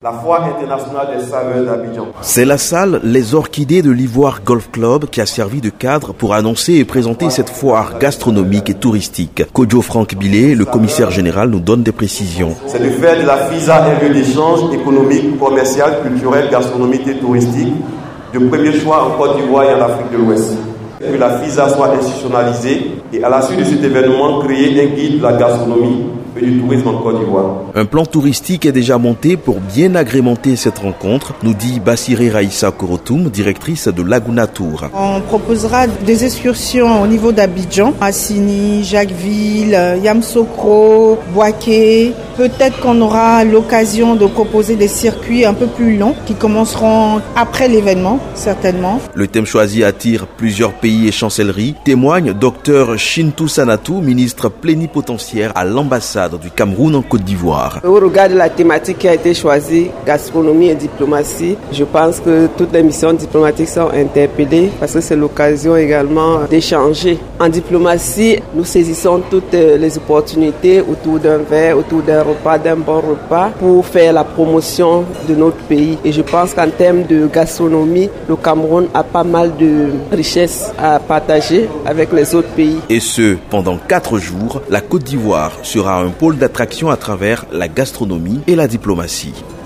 La foire internationale des saveurs d'Abidjan. C'est la salle Les Orchidées de l'Ivoire Golf Club qui a servi de cadre pour annoncer et présenter cette foire gastronomique et touristique. Kodjo Franck Billet, le commissaire général, nous donne des précisions. C'est de faire de la FISA un lieu d'échange économique, commercial, culturel, gastronomique et touristique de premier choix en Côte d'Ivoire et en Afrique de l'Ouest. Que la FISA soit institutionnalisée et à la suite de cet événement, créer un guide de la gastronomie et du tourisme en Côte d'Ivoire. Un plan touristique est déjà monté pour bien agrémenter cette rencontre, nous dit Bassiré Raïssa Korotoum, directrice de Laguna Tour. On proposera des excursions au niveau d'Abidjan, Assini, Jacquesville, Yamoussoukro, Bouaké. Peut-être qu'on aura l'occasion de proposer des circuits un peu plus longs qui commenceront après l'événement, certainement. Le thème choisi attire plusieurs pays et chancelleries, témoigne Dr Shintou Sanatou, ministre plénipotentiaire à l'ambassade du Cameroun en Côte d'Ivoire. Au regard de la thématique qui a été choisie, gastronomie et diplomatie, je pense que toutes les missions diplomatiques sont interpellées parce que c'est l'occasion également d'échanger. En diplomatie, nous saisissons toutes les opportunités autour d'un verre, autour d'un repas, d'un bon repas pour faire la promotion de notre pays. Et je pense qu'en termes de gastronomie, le Cameroun a pas mal de richesses à partager avec les autres pays. Et ce, pendant 4 jours, la Côte d'Ivoire sera un pôle d'attraction à travers la gastronomie et la diplomatie.